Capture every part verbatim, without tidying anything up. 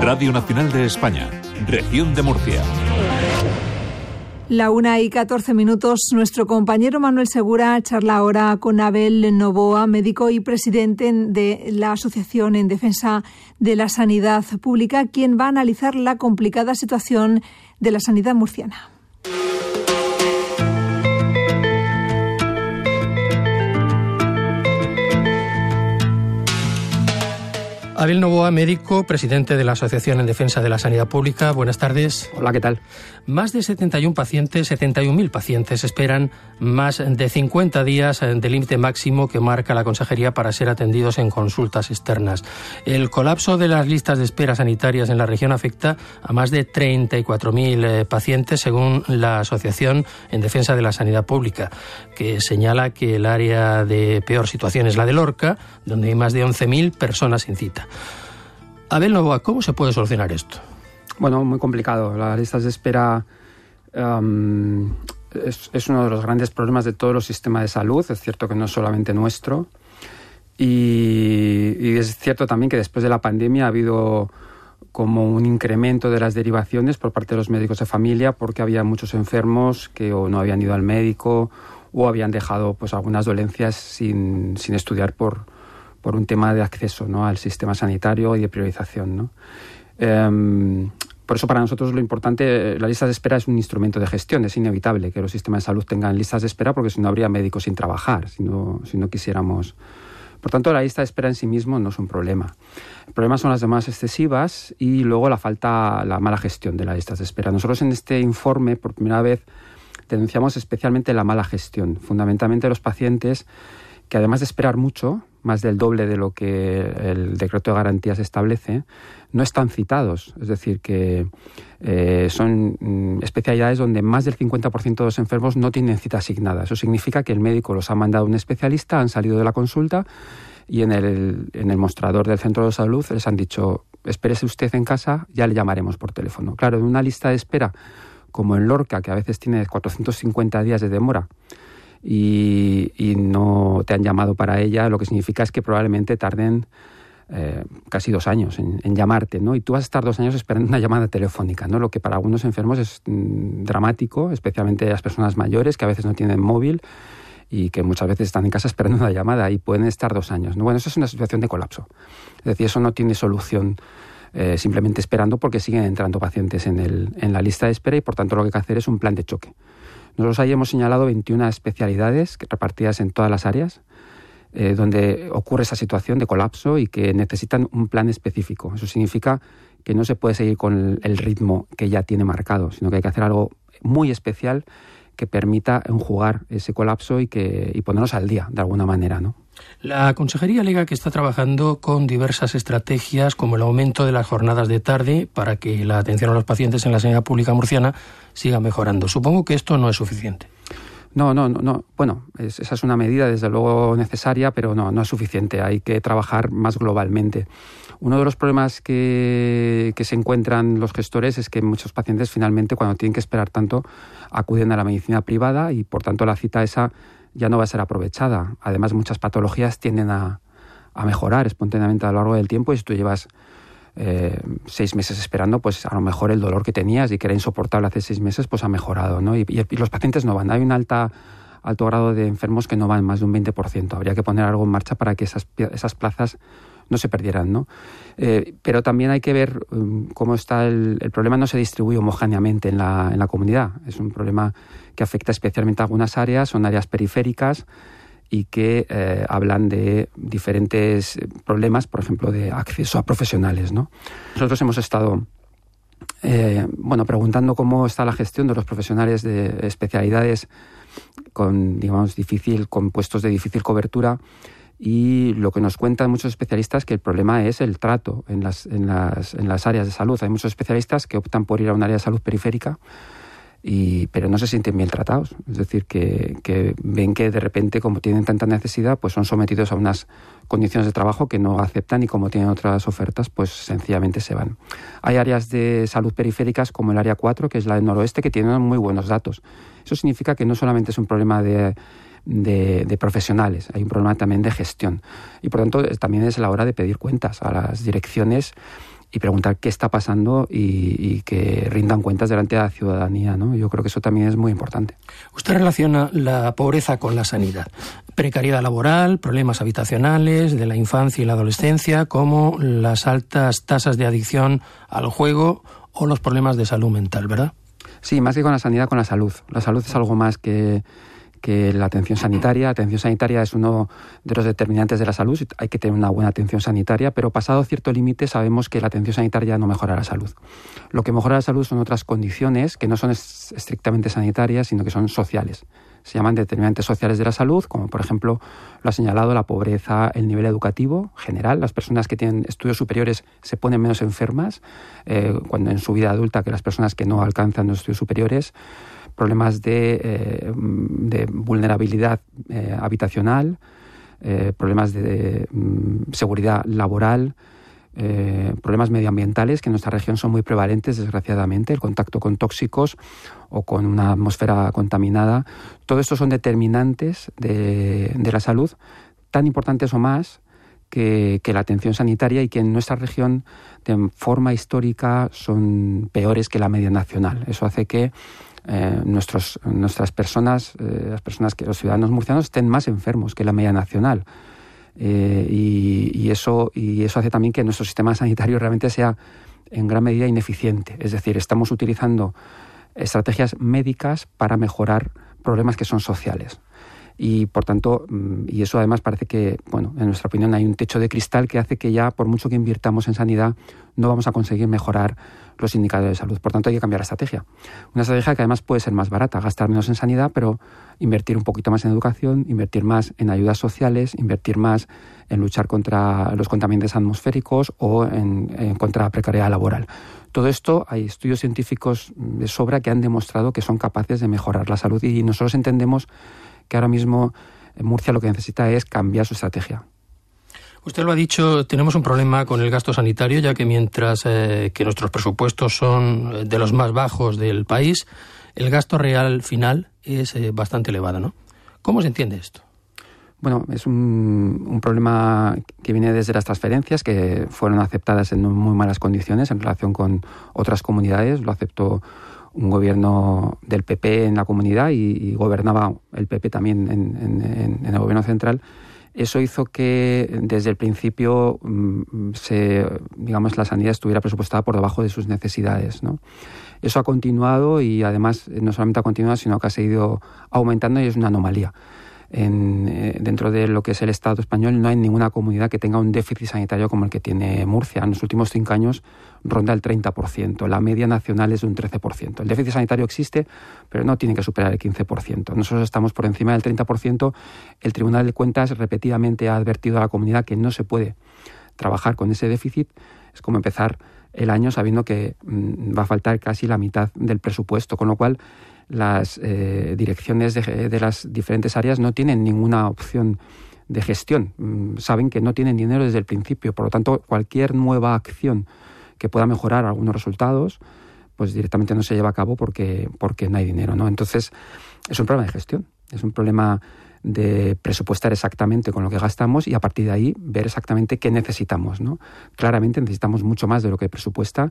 Radio Nacional de España, Región de Murcia. La una y catorce minutos, nuestro compañero Manuel Segura charla ahora con Abel Novoa, médico y presidente de la Asociación en Defensa de la Sanidad Pública, quien va a analizar la complicada situación de la sanidad murciana. Abel Novoa, médico, presidente de la Asociación en Defensa de la Sanidad Pública. Buenas tardes. Hola, ¿qué tal? Más de setenta y un pacientes, setenta y un mil pacientes esperan más de cincuenta días del límite máximo que marca la Consejería para ser atendidos en consultas externas. El colapso de las listas de espera sanitarias en la región afecta a más de treinta y cuatro mil pacientes, según la Asociación en Defensa de la Sanidad Pública, que señala que el área de peor situación es la de Lorca, donde hay más de once mil personas sin cita. Abel Novoa, ¿cómo se puede solucionar esto? Bueno, muy complicado. Las listas de espera um, es, es uno de los grandes problemas de todos los sistemas de salud. Es cierto que no es solamente nuestro. Y, y es cierto también que después de la pandemia ha habido como un incremento de las derivaciones por parte de los médicos de familia, porque había muchos enfermos que o no habían ido al médico o habían dejado pues algunas dolencias sin, sin estudiar por... por un tema de acceso, ¿no?, al sistema sanitario y de priorización, ¿no? Eh, por eso para nosotros lo importante, la lista de espera es un instrumento de gestión. Es inevitable que los sistemas de salud tengan listas de espera porque si no habría médicos sin trabajar, si no, si no quisiéramos. Por tanto, la lista de espera en sí mismo no es un problema. El problema son las demandas excesivas y luego la falta, la mala gestión de las listas de espera. Nosotros en este informe, por primera vez, denunciamos especialmente la mala gestión, fundamentalmente los pacientes que además de esperar mucho, más del doble de lo que el decreto de garantías establece, no están citados. Es decir, que eh, son mm, especialidades donde más del cincuenta por ciento de los enfermos no tienen cita asignada. Eso significa que el médico los ha mandado a un especialista, han salido de la consulta y en el, en el mostrador del centro de salud les han dicho: espérese usted en casa, ya le llamaremos por teléfono. Claro, en una lista de espera como en Lorca, que a veces tiene cuatrocientos cincuenta días de demora, Y, y no te han llamado para ella, lo que significa es que probablemente tarden eh, casi dos años en, en llamarte, ¿no? Y tú vas a estar dos años esperando una llamada telefónica, ¿no? Lo que para algunos enfermos es mm, dramático, especialmente las personas mayores que a veces no tienen móvil y que muchas veces están en casa esperando una llamada y pueden estar dos años, ¿no? Bueno, eso es una situación de colapso. Es decir, eso no tiene solución eh, simplemente esperando, porque siguen entrando pacientes en, el, en la lista de espera y por tanto lo que hay que hacer es un plan de choque. Nosotros ahí hemos señalado veintiuna especialidades repartidas en todas las áreas eh, donde ocurre esa situación de colapso y que necesitan un plan específico. Eso significa que no se puede seguir con el ritmo que ya tiene marcado, sino que hay que hacer algo muy especial que permita enjugar ese colapso y, que, y ponernos al día de alguna manera, ¿no? La Consejería alega que está trabajando con diversas estrategias, como el aumento de las jornadas de tarde para que la atención a los pacientes en la sanidad pública murciana siga mejorando. Supongo que esto no es suficiente. No, no, no. no. Bueno, es, esa es una medida desde luego necesaria, pero no, no es suficiente. Hay que trabajar más globalmente. Uno de los problemas que, que se encuentran los gestores es que muchos pacientes finalmente, cuando tienen que esperar tanto, acuden a la medicina privada y por tanto la cita esa ya no va a ser aprovechada. Además, muchas patologías tienden a, a mejorar espontáneamente a lo largo del tiempo y si tú llevas eh, seis meses esperando, pues a lo mejor el dolor que tenías y que era insoportable hace seis meses, pues ha mejorado, ¿no? Y, y, y los pacientes no van. Hay un alta, alto grado de enfermos que no van, más de un veinte por ciento. Habría que poner algo en marcha para que esas, esas plazas no se perdieran, ¿no? Eh, pero también hay que ver um, cómo está el, el problema. No se distribuye homogéneamente en la, en la comunidad. Es un problema que afecta especialmente a algunas áreas, son áreas periféricas y que eh, hablan de diferentes problemas, por ejemplo, de acceso a profesionales, ¿no? Nosotros hemos estado eh, bueno, preguntando cómo está la gestión de los profesionales de especialidades con, digamos, difícil, con puestos de difícil cobertura. Y lo que nos cuentan muchos especialistas que el problema es el trato en las, en las, en las áreas de salud. Hay muchos especialistas que optan por ir a un área de salud periférica, y, pero no se sienten bien tratados. Es decir, que, que ven que de repente, como tienen tanta necesidad, pues son sometidos a unas condiciones de trabajo que no aceptan y como tienen otras ofertas, pues sencillamente se van. Hay áreas de salud periféricas como el área cuatro, que es la del noroeste, que tienen muy buenos datos. Eso significa que no solamente es un problema de... De, de profesionales, hay un problema también de gestión y por tanto también es la hora de pedir cuentas a las direcciones y preguntar qué está pasando y, y que rindan cuentas delante de la ciudadanía, ¿no? Yo creo que eso también es muy importante. Usted relaciona la pobreza con la sanidad. Precariedad laboral, problemas habitacionales de la infancia y la adolescencia, como las altas tasas de adicción al juego o los problemas de salud mental, ¿verdad? Sí, más que con la sanidad, con la salud. La salud es algo más que... que la atención sanitaria. La atención sanitaria es uno de los determinantes de la salud. Hay que tener una buena atención sanitaria, pero pasado cierto límite sabemos que la atención sanitaria no mejora la salud. Lo que mejora la salud son otras condiciones que no son estrictamente sanitarias, sino que son sociales. Se llaman determinantes sociales de la salud, como por ejemplo lo ha señalado la pobreza, el nivel educativo general. Las personas que tienen estudios superiores se ponen menos enfermas eh, cuando en su vida adulta que las personas que no alcanzan los estudios superiores. Problemas de, eh, de vulnerabilidad eh, habitacional, eh, problemas de, de um, seguridad laboral, eh, problemas medioambientales que en nuestra región son muy prevalentes, desgraciadamente, el contacto con tóxicos o con una atmósfera contaminada. Todo esto son determinantes de, de la salud, tan importantes o más que, que la atención sanitaria, y que en nuestra región de forma histórica son peores que la media nacional. Eso hace que Eh, nuestros, nuestras personas, eh, las personas que los ciudadanos murcianos estén más enfermos que la media nacional. Eh, y, y, eso, y eso hace también que nuestro sistema sanitario realmente sea en gran medida ineficiente. Es decir, estamos utilizando estrategias médicas para mejorar problemas que son sociales. Y por tanto, y eso además parece que, bueno, en nuestra opinión hay un techo de cristal que hace que ya, por mucho que invirtamos en sanidad, no vamos a conseguir mejorar los indicadores de salud. Por tanto, hay que cambiar la estrategia. Una estrategia que además puede ser más barata, gastar menos en sanidad, pero invertir un poquito más en educación, invertir más en ayudas sociales, invertir más en luchar contra los contaminantes atmosféricos o en, en contra la precariedad laboral. Todo esto, hay estudios científicos de sobra que han demostrado que son capaces de mejorar la salud, y nosotros entendemos que ahora mismo Murcia lo que necesita es cambiar su estrategia. Usted lo ha dicho, tenemos un problema con el gasto sanitario, ya que mientras eh, que nuestros presupuestos son de los más bajos del país, el gasto real final es eh, bastante elevado, ¿no? ¿Cómo se entiende esto? Bueno, es un, un problema que viene desde las transferencias, que fueron aceptadas en muy malas condiciones en relación con otras comunidades. Lo aceptó un gobierno del P P en la comunidad y, y gobernaba el P P también en, en, en el gobierno central. Eso hizo que desde el principio se, digamos, la sanidad estuviera presupuestada por debajo de sus necesidades, ¿no? Eso ha continuado, y además no solamente ha continuado, sino que ha seguido aumentando, y es una anomalía. En, eh, dentro de lo que es el Estado español no hay ninguna comunidad que tenga un déficit sanitario como el que tiene Murcia. En los últimos cinco años ronda el treinta por ciento. La media nacional es de un trece por ciento. El déficit sanitario existe, pero no tiene que superar el quince por ciento. Nosotros estamos por encima del treinta por ciento. El Tribunal de Cuentas repetidamente ha advertido a la comunidad que no se puede trabajar con ese déficit. Es como empezar el año sabiendo que mmm, va a faltar casi la mitad del presupuesto, con lo cual las eh, direcciones de, de las diferentes áreas no tienen ninguna opción de gestión. Mm, saben que no tienen dinero desde el principio. Por lo tanto, cualquier nueva acción que pueda mejorar algunos resultados, pues directamente no se lleva a cabo porque, porque no hay dinero, ¿no? Entonces, es un problema de gestión. Es un problema de presupuestar exactamente con lo que gastamos y a partir de ahí ver exactamente qué necesitamos, ¿no? Claramente necesitamos mucho más de lo que presupuesta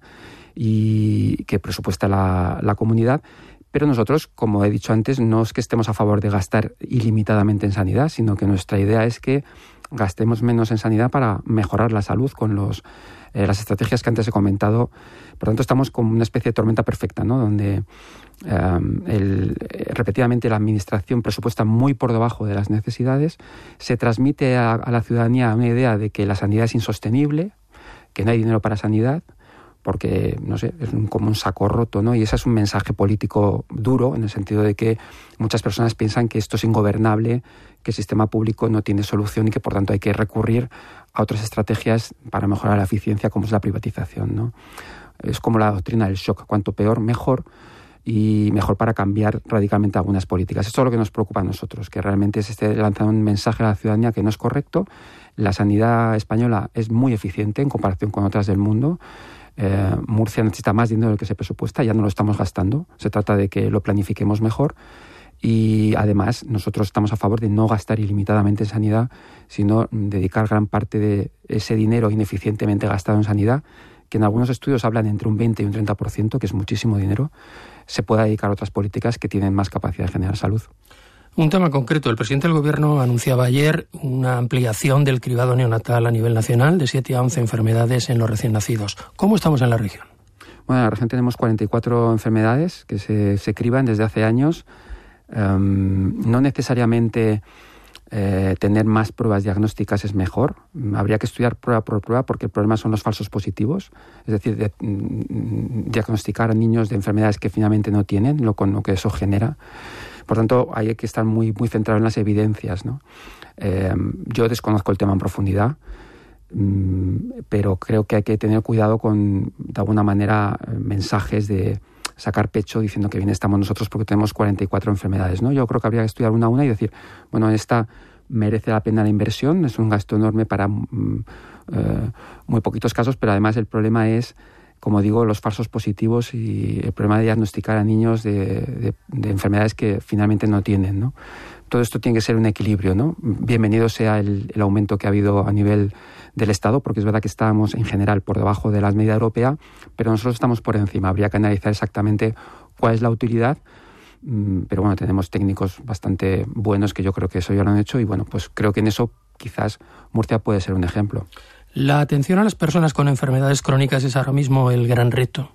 y que presupuesta la, la comunidad. Pero nosotros, como he dicho antes, no es que estemos a favor de gastar ilimitadamente en sanidad, sino que nuestra idea es que gastemos menos en sanidad para mejorar la salud con los, eh, las estrategias que antes he comentado. Por tanto, estamos como una especie de tormenta perfecta, ¿no? Donde eh, el, repetidamente la administración presupuesta muy por debajo de las necesidades, se transmite a, a la ciudadanía una idea de que la sanidad es insostenible, que no hay dinero para sanidad, porque, no sé, es un, como un saco roto, ¿no? Y ese es un mensaje político duro, en el sentido de que muchas personas piensan que esto es ingobernable, que el sistema público no tiene solución y que, por tanto, hay que recurrir a otras estrategias para mejorar la eficiencia, como es la privatización, ¿no? Es como la doctrina del shock, cuanto peor, mejor, y mejor para cambiar radicalmente algunas políticas. Esto es lo que nos preocupa a nosotros, que realmente se esté lanzando un mensaje a la ciudadanía que no es correcto. La sanidad española es muy eficiente en comparación con otras del mundo. Eh, Murcia necesita más dinero del que se presupuesta, ya no lo estamos gastando. Se trata de que lo planifiquemos mejor y además nosotros estamos a favor de no gastar ilimitadamente en sanidad, sino dedicar gran parte de ese dinero ineficientemente gastado en sanidad, que en algunos estudios hablan entre un veinte y un treinta por ciento, que es muchísimo dinero, se pueda dedicar a otras políticas que tienen más capacidad de generar salud. Un tema concreto. El presidente del Gobierno anunciaba ayer una ampliación del cribado neonatal a nivel nacional de siete a once enfermedades en los recién nacidos. ¿Cómo estamos en la región? Bueno, en la región tenemos cuarenta y cuatro enfermedades que se, se criban desde hace años. Um, no necesariamente eh, tener más pruebas diagnósticas es mejor. Habría que estudiar prueba por prueba porque el problema son los falsos positivos. Es decir, de, mm, diagnosticar a niños de enfermedades que finalmente no tienen, lo, con lo que eso genera. Por tanto, hay que estar muy, muy centrado en las evidencias, ¿no? Eh, yo desconozco el tema en profundidad, pero creo que hay que tener cuidado con, de alguna manera, mensajes de sacar pecho diciendo que bien estamos nosotros porque tenemos cuarenta y cuatro enfermedades, ¿no? Yo creo que habría que estudiar una a una y decir, bueno, esta merece la pena la inversión, es un gasto enorme para mm, eh, muy poquitos casos, pero además el problema es, como digo, los falsos positivos y el problema de diagnosticar a niños de, de, de enfermedades que finalmente no tienen, ¿no? Todo esto tiene que ser un equilibrio, ¿no? Bienvenido sea el, el aumento que ha habido a nivel del Estado, porque es verdad que estábamos en general por debajo de la media europea, pero nosotros estamos por encima. Habría que analizar exactamente cuál es la utilidad, pero bueno, tenemos técnicos bastante buenos que yo creo que eso ya lo han hecho y bueno, pues creo que en eso quizás Murcia puede ser un ejemplo. ¿La atención a las personas con enfermedades crónicas es ahora mismo el gran reto?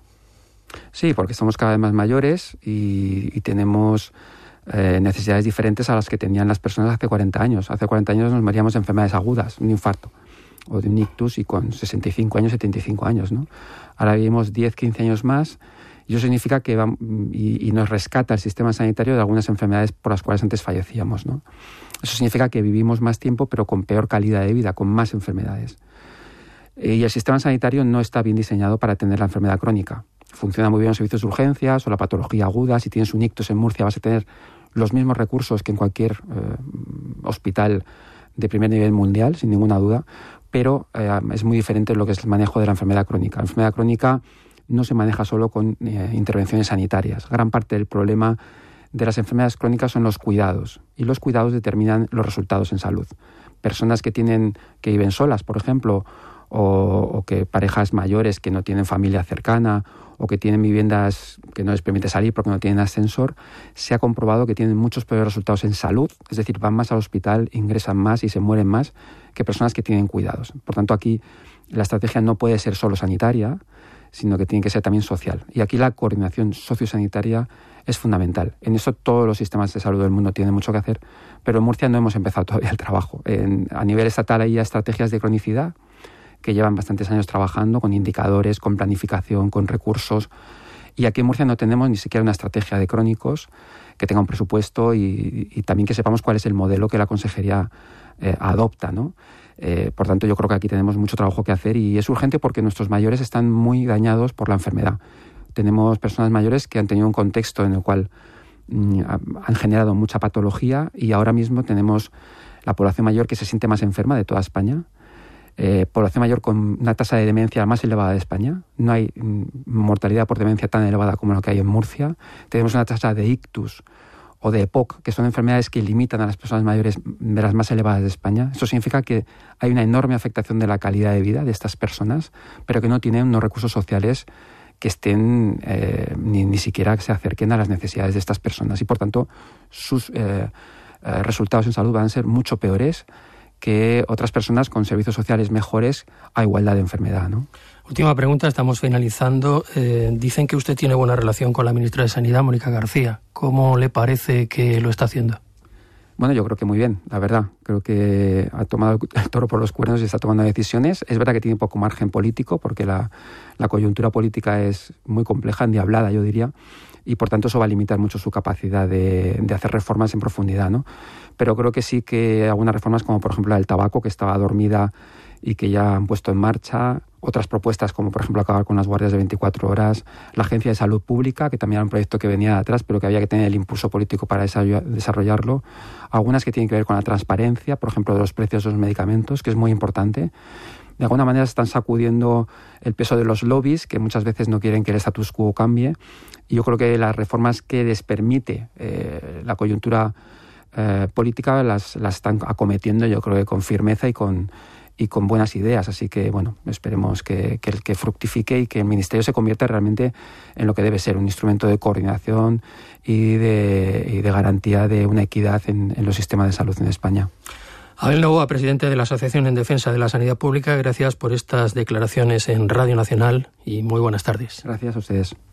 Sí, porque somos cada vez más mayores y, y tenemos eh, necesidades diferentes a las que tenían las personas hace cuarenta años. Hace cuarenta años nos moríamos de enfermedades agudas, un infarto o de un ictus y con sesenta y cinco años, setenta y cinco años, ¿no? Ahora vivimos diez, quince años más y eso significa que va, y, y nos rescata el sistema sanitario de algunas enfermedades por las cuales antes fallecíamos, ¿no? Eso significa que vivimos más tiempo pero con peor calidad de vida, con más enfermedades. Y el sistema sanitario no está bien diseñado para atender la enfermedad crónica. Funciona muy bien los servicios de urgencias o la patología aguda. Si tienes un ictus en Murcia vas a tener los mismos recursos que en cualquier eh, hospital de primer nivel mundial, sin ninguna duda, pero eh, es muy diferente lo que es el manejo de la enfermedad crónica. La enfermedad crónica no se maneja solo con eh, intervenciones sanitarias. Gran parte del problema de las enfermedades crónicas son los cuidados, y los cuidados determinan los resultados en salud. Personas que tienen que viven solas, por ejemplo, o, o que parejas mayores que no tienen familia cercana o que tienen viviendas que no les permite salir porque no tienen ascensor, se ha comprobado que tienen muchos peores resultados en salud, es decir, van más al hospital, ingresan más y se mueren más que personas que tienen cuidados. Por tanto, aquí la estrategia no puede ser solo sanitaria, sino que tiene que ser también social. Y aquí la coordinación sociosanitaria es fundamental. En eso todos los sistemas de salud del mundo tienen mucho que hacer, pero en Murcia no hemos empezado todavía el trabajo. En, a nivel estatal hay ya estrategias de cronicidad que llevan bastantes años trabajando con indicadores, con planificación, con recursos. Y aquí en Murcia no tenemos ni siquiera una estrategia de crónicos que tenga un presupuesto y, y también que sepamos cuál es el modelo que la consejería eh, adopta, ¿no? Eh, por tanto, yo creo que aquí tenemos mucho trabajo que hacer y es urgente porque nuestros mayores están muy dañados por la enfermedad. Tenemos personas mayores que han tenido un contexto en el cual mm, han generado mucha patología y ahora mismo tenemos la población mayor que se siente más enferma de toda España. Eh, población mayor con una tasa de demencia más elevada de España. No hay mm, mortalidad por demencia tan elevada como lo que hay en Murcia. Tenemos una tasa de ictus o de E P O C, que son enfermedades que limitan a las personas mayores de las más elevadas de España. Eso significa que hay una enorme afectación de la calidad de vida de estas personas, pero que no tienen unos recursos sociales que estén eh, ni, ni siquiera que se acerquen a las necesidades de estas personas. Y por tanto, sus eh, eh, resultados en salud van a ser mucho peores que otras personas con servicios sociales mejores a igualdad de enfermedad, ¿no? Última pregunta, estamos finalizando. Eh, dicen que usted tiene buena relación con la ministra de Sanidad, Mónica García. ¿Cómo le parece que lo está haciendo? Bueno, yo creo que muy bien, la verdad. Creo que ha tomado el toro por los cuernos y está tomando decisiones. Es verdad que tiene poco margen político porque la, la coyuntura política es muy compleja, endiablada, yo diría, y por tanto eso va a limitar mucho su capacidad de, de hacer reformas en profundidad, ¿no? Pero creo que sí que algunas reformas, como por ejemplo la del tabaco, que estaba dormida y que ya han puesto en marcha, otras propuestas como por ejemplo acabar con las guardias de veinticuatro horas, la Agencia de Salud Pública, que también era un proyecto que venía de atrás, pero que había que tener el impulso político para desarrollarlo, algunas que tienen que ver con la transparencia, por ejemplo de los precios de los medicamentos, que es muy importante. De alguna manera están sacudiendo el peso de los lobbies, que muchas veces no quieren que el status quo cambie, y yo creo que las reformas que les permite eh, la coyuntura eh, política las, las están acometiendo, yo creo que con firmeza y con y con buenas ideas. Así que, bueno, esperemos que, que, que fructifique y que el Ministerio se convierta realmente en lo que debe ser, un instrumento de coordinación y de, y de garantía de una equidad en, en los sistemas de salud en España. Abel Novoa, presidente de la Asociación en Defensa de la Sanidad Pública, gracias por estas declaraciones en Radio Nacional y muy buenas tardes. Gracias a ustedes.